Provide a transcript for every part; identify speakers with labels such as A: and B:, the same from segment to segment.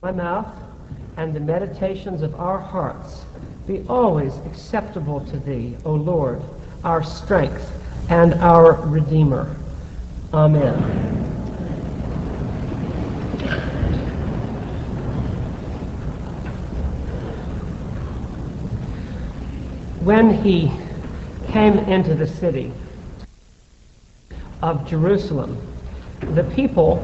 A: my mouth and the meditations of our hearts be always acceptable to thee, O Lord, our strength and our Redeemer. Amen. When he came into the city of Jerusalem, the people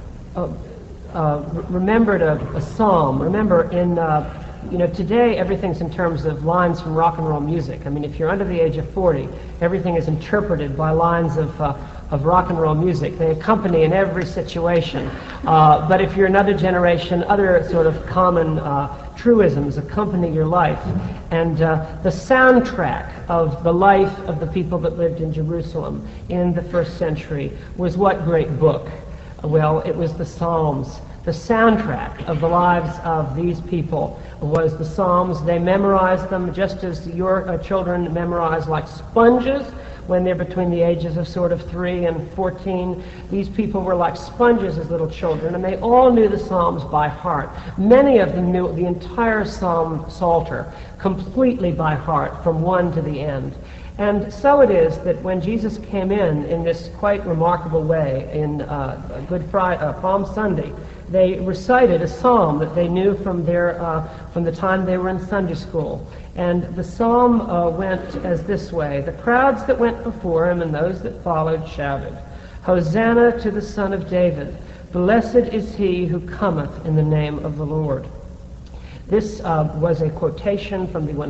A: remembered a psalm. Remember, today everything's in terms of lines from rock and roll music. I mean, if you're under the age of 40, everything is interpreted by lines of rock and roll music. They accompany in every situation. But if you're another generation, other sort of common truisms accompany your life. And the soundtrack of the life of the people that lived in Jerusalem in the first century was what great book? Well, it was the Psalms. The soundtrack of the lives of these people was the Psalms. They memorized them just as your children memorize like sponges when they're between the ages of sort of 3 and 14. These people were like sponges as little children, and they all knew the Psalms by heart. Many of them knew the entire Psalter completely by heart from one to the end. And so it is that when Jesus came in this quite remarkable way in Good Friday, Palm Sunday, they recited a psalm that they knew from the time they were in Sunday school. And the psalm went as this way: the crowds that went before him and those that followed shouted, Hosanna to the Son of David! Blessed is he who cometh in the name of the Lord. This was a quotation from the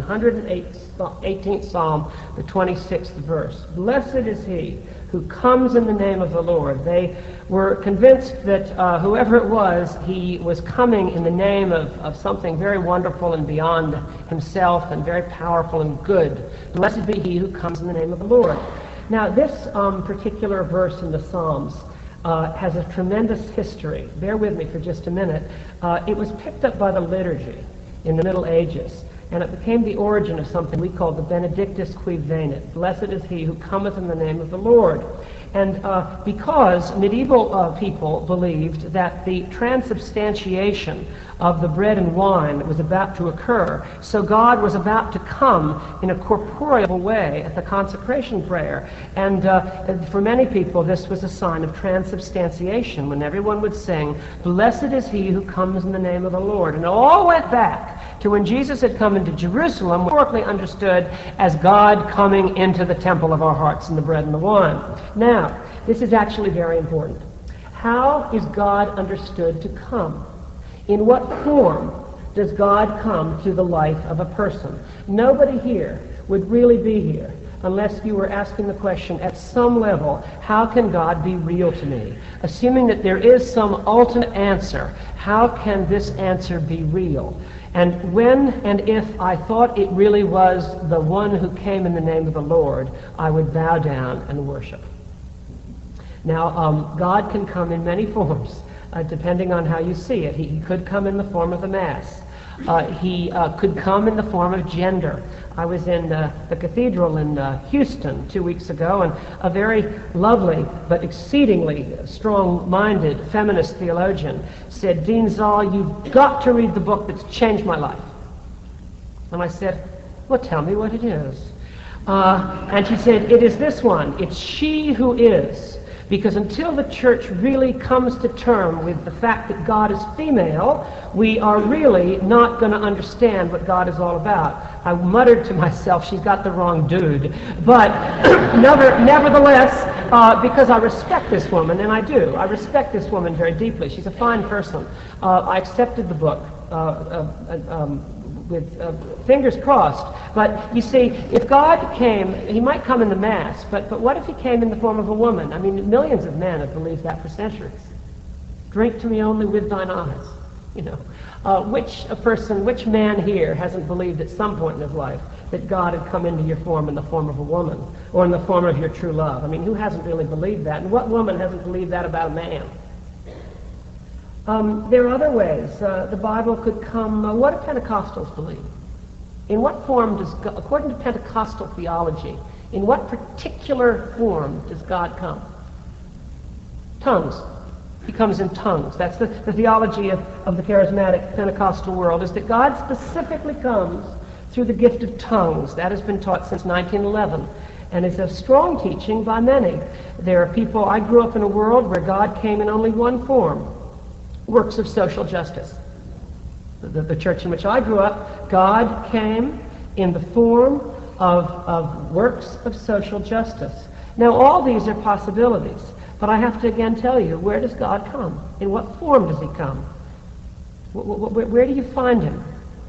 A: 118th Psalm, the 26th verse. Blessed is he who comes in the name of the Lord. They were convinced that whoever it was, he was coming in the name of something very wonderful and beyond himself and very powerful and good. Blessed be he who comes in the name of the Lord. Now, this particular verse in the Psalms has a tremendous history. Bear with me for just a minute. It was picked up by the liturgy in the Middle Ages, and it became the origin of something we call the Benedictus qui venit. Blessed is he who cometh in the name of the Lord. And because medieval people believed that the transubstantiation of the bread and wine was about to occur, so God was about to come in a corporeal way at the consecration prayer. And for many people, this was a sign of transubstantiation, when everyone would sing, Blessed is he who comes in the name of the Lord. And it all went back to when Jesus had come into Jerusalem, historically understood as God coming into the temple of our hearts in the bread and the wine. Now, this is actually very important. How is God understood to come? In what form does God come to the life of a person? Nobody here would really be here unless you were asking the question at some level, how can God be real to me? Assuming that there is some ultimate answer, how can this answer be real? And when and if I thought it really was the one who came in the name of the Lord, I would bow down and worship. Now, God can come in many forms, depending on how you see it. He could come in the form of a mass. He could come in the form of gender. I was in the cathedral in Houston 2 weeks ago, and a very lovely but exceedingly strong-minded feminist theologian said, Dean Zoll, you've got to read the book that's changed my life. And I said, well, tell me what it is. And she said, it is this one. It's She Who Is. Because until the church really comes to terms with the fact that God is female, we are really not going to understand what God is all about. I muttered to myself, she's got the wrong dude. But nevertheless, because I respect this woman, and I do, I respect this woman very deeply. She's a fine person. I accepted the book with fingers crossed. But you see, if God came, he might come in the mass, but what if he came in the form of a woman? I mean, millions of men have believed that for centuries. Drink to me only with thine eyes. You know, which man here hasn't believed at some point in his life that God had come into your form in the form of a woman, or in the form of your true love? I mean, who hasn't really believed that? And what woman hasn't believed that about a man? There are other ways. The Bible could come. What do Pentecostals believe? In what form does God, according to Pentecostal theology, in what particular form does God come? Tongues. He comes in tongues. That's the theology of the charismatic Pentecostal world, is that God specifically comes through the gift of tongues. That has been taught since 1911, and is a strong teaching by many. There are people, I grew up in a world where God came in only one form, works of social justice. The church in which I grew up, God came in the form of works of social justice. Now, all these are possibilities, but I have to again tell you, where does God come? In what form does he come? Where do you find him?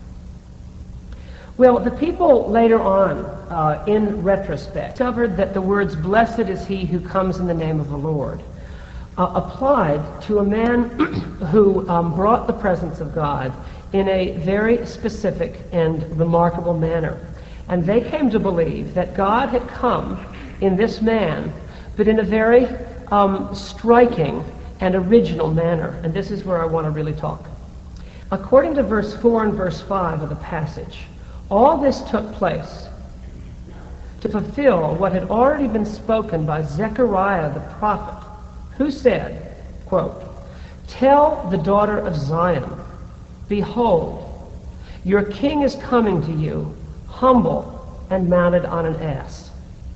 A: Well, the people later on, in retrospect, discovered that the words, "Blessed is he who comes in the name of the Lord," applied to a man who brought the presence of God in a very specific and remarkable manner. And they came to believe that God had come in this man, but in a very striking and original manner. And this is where I want to really talk. According to verse 4 and verse 5 of the passage, all this took place to fulfill what had already been spoken by Zechariah the prophet, who said, quote, "Tell the daughter of Zion, behold, your king is coming to you, humble and mounted on an ass."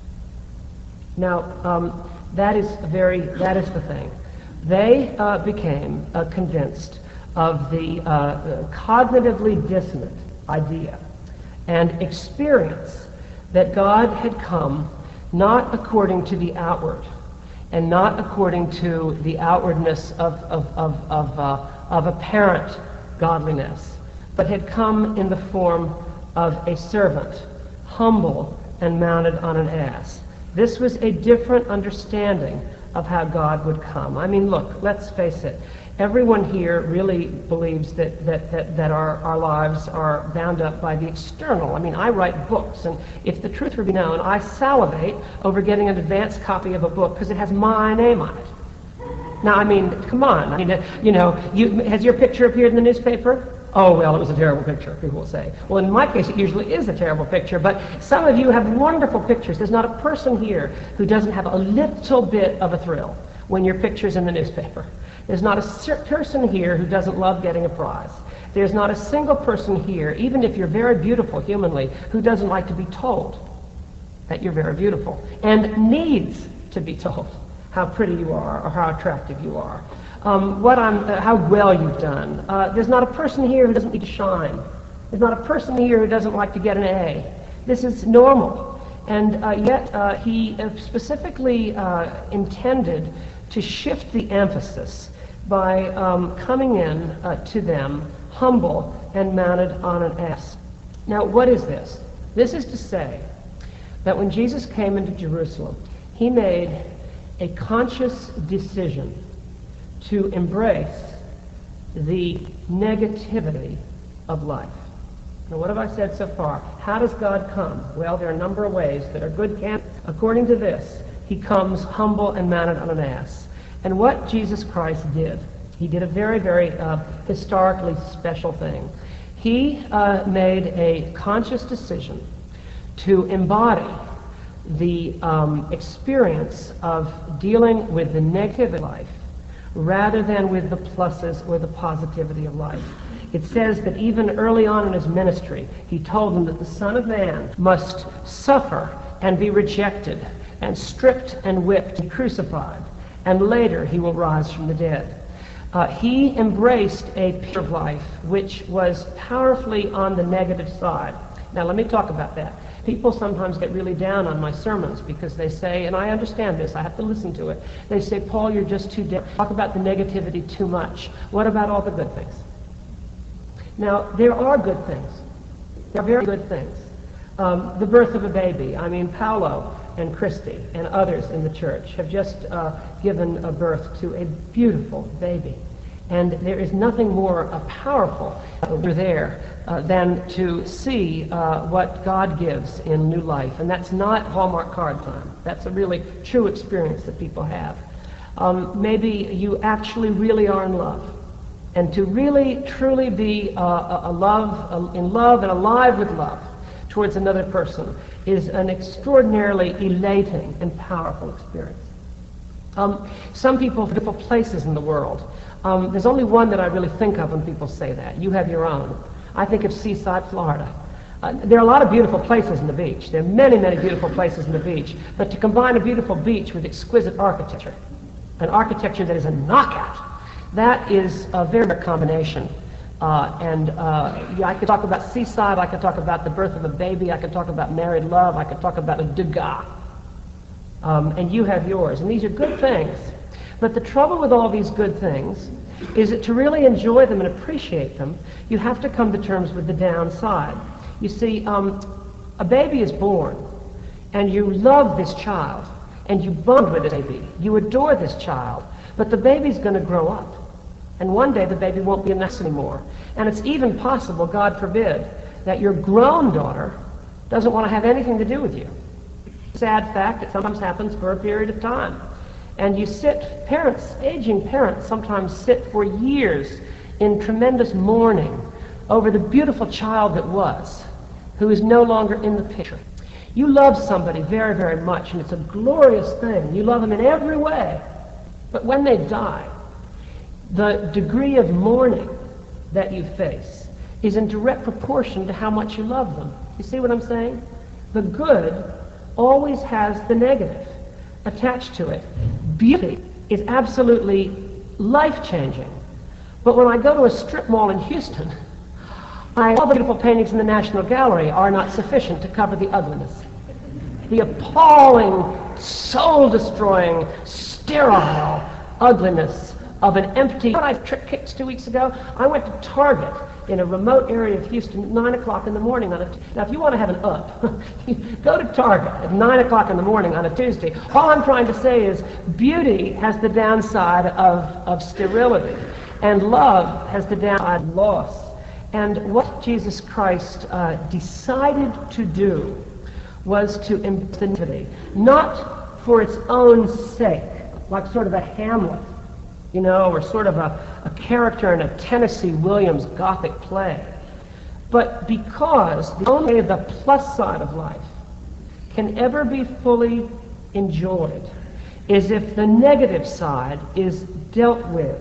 A: Now, that is the thing. They became convinced of the cognitively dissonant idea and experience that God had come not according to the outward and not according to the outwardness of apparent godliness, but had come in the form of a servant, humble and mounted on an ass. This was a different understanding of how God would come. I mean, look, let's face it. Everyone here really believes that our lives are bound up by the external. I mean, I write books, and if the truth were to be known, I salivate over getting an advance copy of a book because it has my name on it. Now, I mean, come on. I mean, has your picture appeared in the newspaper? Oh, well, it was a terrible picture, people will say. Well, in my case, it usually is a terrible picture, but some of you have wonderful pictures. There's not a person here who doesn't have a little bit of a thrill when your picture's in the newspaper. There's not a person here who doesn't love getting a prize. There's not a single person here, even if you're very beautiful humanly, who doesn't like to be told that you're very beautiful and needs to be told how pretty you are or how attractive you are. How well you've done. There's not a person here who doesn't need to shine. There's not a person here who doesn't like to get an A. This is normal. And yet he specifically intended to shift the emphasis by coming in to them humble and mounted on an ass. Now, what is this? This is to say that when Jesus came into Jerusalem, he made a conscious decision to embrace the negativity of life. Now, what have I said so far? How does God come? Well, there are a number of ways that are good candidates. According to this, he comes humble and mounted on an ass. And what Jesus Christ did, he did a very, very historically special thing. He made a conscious decision to embody the experience of dealing with the negative of life rather than with the pluses or the positivity of life. It says that even early on in his ministry, he told them that the Son of Man must suffer and be rejected and stripped and whipped and crucified, and later he will rise from the dead. He embraced a picture of life which was powerfully on the negative side. Now let me talk about that. People sometimes get really down on my sermons because they say, and I understand this, I have to listen to it, they say, "Paul, you're just too talk about the negativity too much. What about all the good things?" Now, there are good things. There are very good things. The birth of a baby. I mean, Paolo and Christy and others in the church have just given a birth to a beautiful baby. And there is nothing more powerful over there than to see what God gives in new life. And that's not Hallmark card time. That's a really true experience that people have. Maybe you actually really are in love. And to really, truly be in love and alive with love towards another person is an extraordinarily elating and powerful experience. Some people have beautiful places in the world. There's only one that I really think of when people say that. You have your own. I think of Seaside, Florida. There are a lot of beautiful places in the beach. There are many, many beautiful places in the beach. But to combine a beautiful beach with exquisite architecture, an architecture that is a knockout, that is a very rare combination. Yeah, I could talk about Seaside, I could talk about the birth of a baby, I could talk about married love, I could talk about a Degas. And you have yours. And these are good things. But the trouble with all these good things is that to really enjoy them and appreciate them, you have to come to terms with the downside. You see, a baby is born, and you love this child, and you bond with this baby. You adore this child, but the baby's going to grow up. And one day the baby won't be in this anymore. And it's even possible, God forbid, that your grown daughter doesn't want to have anything to do with you. Sad fact, it sometimes happens for a period of time. And you sit, parents, aging parents sometimes sit for years in tremendous mourning over the beautiful child that was, who is no longer in the picture. You love somebody very, very much, and it's a glorious thing. You love them in every way. But when they die, the degree of mourning that you face is in direct proportion to how much you love them. You see what I'm saying? The good always has the negative attached to it. Beauty is absolutely life-changing. But when I go to a strip mall in Houston, all the beautiful paintings in the National Gallery are not sufficient to cover the ugliness. The appalling, soul-destroying, sterile ugliness of an empty... What I kicked 2 weeks ago, I went to Target in a remote area of Houston at 9 o'clock in the morning on a... Now, if you want to have an up, go to Target at 9 o'clock in the morning on a Tuesday. All I'm trying to say is beauty has the downside of sterility, and love has the downside of loss. And what Jesus Christ decided to do was to infinity, not for its own sake, like sort of a Hamlet, you know, or sort of a character in a Tennessee Williams Gothic play, but because the only way the plus side of life can ever be fully enjoyed is if the negative side is dealt with.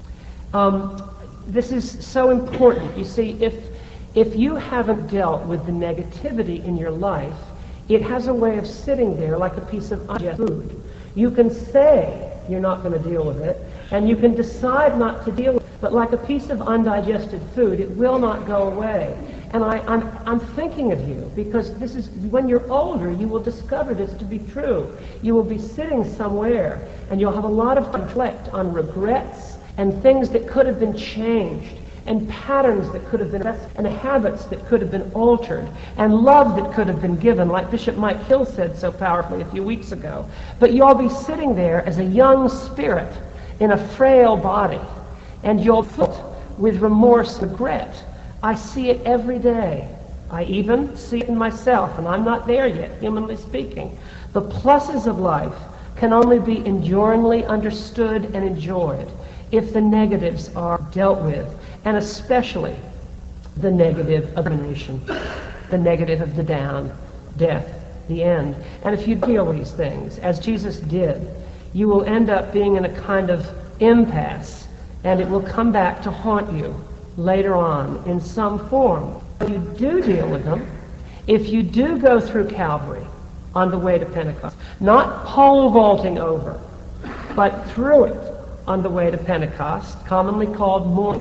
A: This is so important. You see, if you haven't dealt with the negativity in your life, it has a way of sitting there like a piece of undigested food. You can say you're not going to deal with it, and you can decide not to deal with it, but like a piece of undigested food, it will not go away. And I'm thinking of you, because this is, when you're older, you will discover this to be true. You will be sitting somewhere, and you'll have a lot of reflect on regrets, and things that could have been changed, and patterns that could have been, and habits that could have been altered, and love that could have been given, like Bishop Mike Hill said so powerfully a few weeks ago. But you'll be sitting there as a young spirit in a frail body, and you'll fill with remorse, regret. I see it every day. I even see it in myself, and I'm not there yet, humanly speaking. The pluses of life can only be enduringly understood and enjoyed if the negatives are dealt with, and especially the negative of termination, the negative of the down, death, the end. And if you deal with these things, as Jesus did, you will end up being in a kind of impasse, and it will come back to haunt you later on in some form. If you do deal with them, if you do go through Calvary on the way to Pentecost, not pole vaulting over, but through it on the way to Pentecost, commonly called mourning,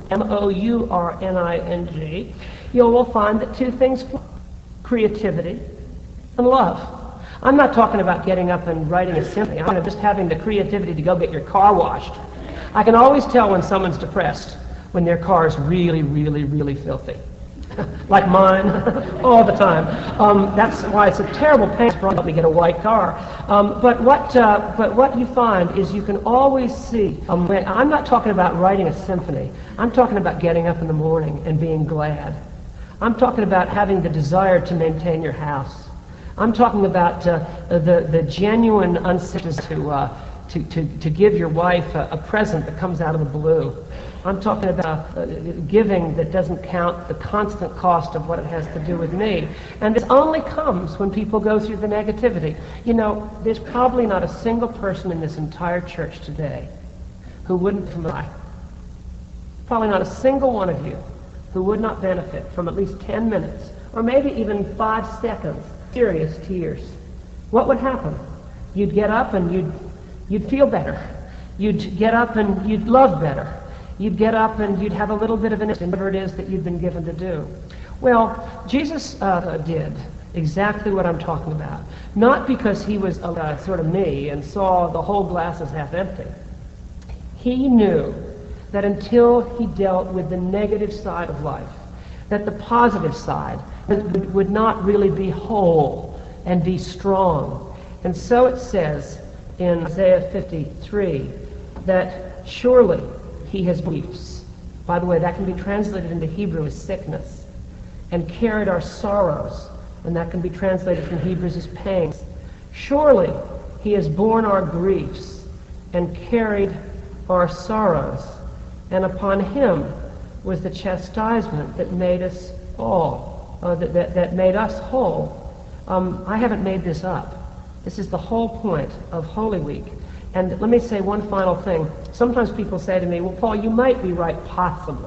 A: M-O-U-R-N-I-N-G, you will find that two things: creativity and love. I'm not talking about getting up and writing a symphony. I'm just having the creativity to go get your car washed. I can always tell when someone's depressed, when their car is really, really, really filthy. Like mine, all the time. That's why it's a terrible pain to help me get a white car. But what you find is you can always see. I'm not talking about writing a symphony. I'm talking about getting up in the morning and being glad. I'm talking about having the desire to maintain your house. I'm talking about the genuine uncertainty to give your wife a present that comes out of the blue. I'm talking about giving that doesn't count the constant cost of what it has to do with me. And this only comes when people go through the negativity. You know, there's probably not a single person in this entire church today who wouldn't die. Probably not a single one of you who would not benefit from at least 10 minutes, or maybe even 5 seconds, serious tears. What would happen? You'd get up and you'd feel better. You'd get up and you'd love better. You'd get up and you'd have a little bit of an interest in whatever it is that you've been given to do. Well, Jesus did exactly what I'm talking about. Not because he was sort of me and saw the whole glass as half empty. He knew that until he dealt with the negative side of life, that the positive side would not really be whole and be strong. And so it says in Isaiah 53 that surely he has griefs. By the way, that can be translated into Hebrew as sickness. And carried our sorrows, and that can be translated from Hebrews as pains. Surely he has borne our griefs and carried our sorrows, and upon him was the chastisement that made us all, that made us whole. I haven't made this up. This is the whole point of Holy Week. And let me say one final thing. Sometimes people say to me, well, Paul, you might be right, possibly.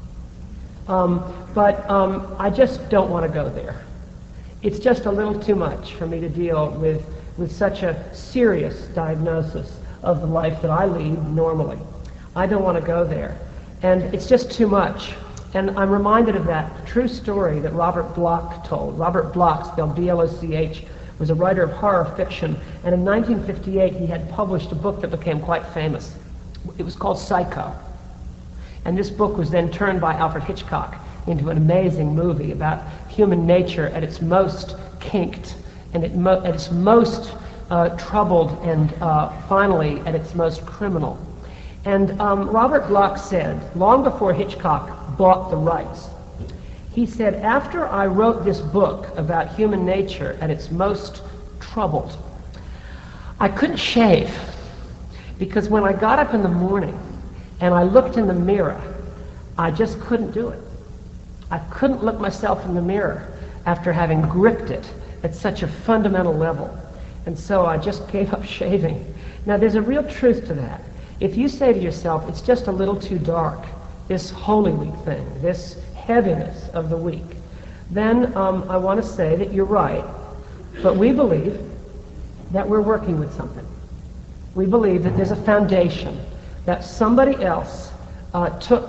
A: But I just don't want to go there. It's just a little too much for me to deal with such a serious diagnosis of the life that I lead normally. I don't want to go there. And it's just too much. And I'm reminded of that true story that Robert Bloch told. Robert Bloch, spelled B-L-O-C-H, was a writer of horror fiction, and in 1958 he had published a book that became quite famous. It was called Psycho. And this book was then turned by Alfred Hitchcock into an amazing movie about human nature at its most kinked, and at its most troubled, and finally at its most criminal. And Robert Bloch said, long before Hitchcock bought the rights, he said, after I wrote this book about human nature at its most troubled, I couldn't shave, because when I got up in the morning and I looked in the mirror, I just couldn't do it. I couldn't look myself in the mirror after having gripped it at such a fundamental level. And so I just gave up shaving. Now, there's a real truth to that. If you say to yourself, it's just a little too dark, this Holy Week thing, this heaviness of the week, then I want to say that you're right, but we believe that we're working with something. We believe that there's a foundation, that somebody else took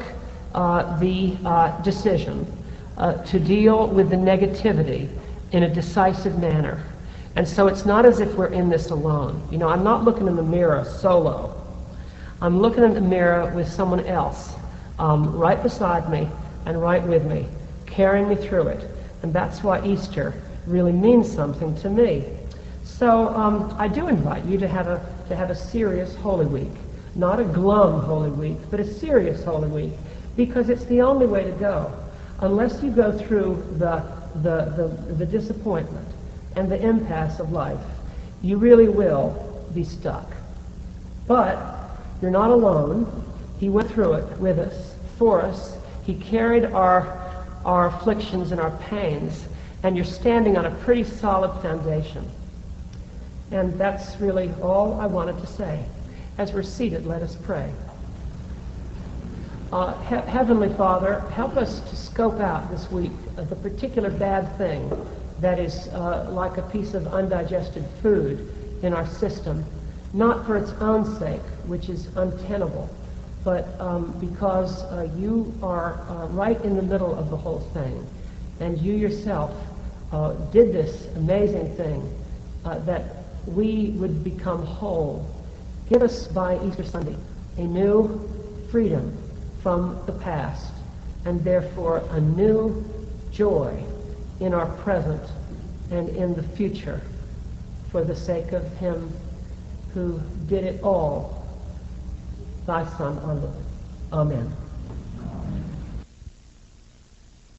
A: the decision to deal with the negativity in a decisive manner. And so it's not as if we're in this alone. You know, I'm not looking in the mirror solo. I'm looking in the mirror with someone else right beside me and right with me, carrying me through it. And that's why Easter really means something to me. So I do invite you to have a serious Holy Week. Not a glum Holy Week, but a serious Holy Week, because it's the only way to go. Unless you go through the disappointment and the impasse of life, you really will be stuck. But you're not alone. He went through it with us, for us. He carried our afflictions and our pains, and you're standing on a pretty solid foundation. And that's really all I wanted to say. As we're seated, let us pray. Heavenly Father, help us to scope out this week the particular bad thing that is like a piece of undigested food in our system, not for its own sake, which is untenable, but because you are right in the middle of the whole thing, and you yourself did this amazing thing that we would become whole. Give us by Easter Sunday a new freedom from the past, and therefore a new joy in our present and in the future, for the sake of him who did it all, thy Son, our Lord. Amen.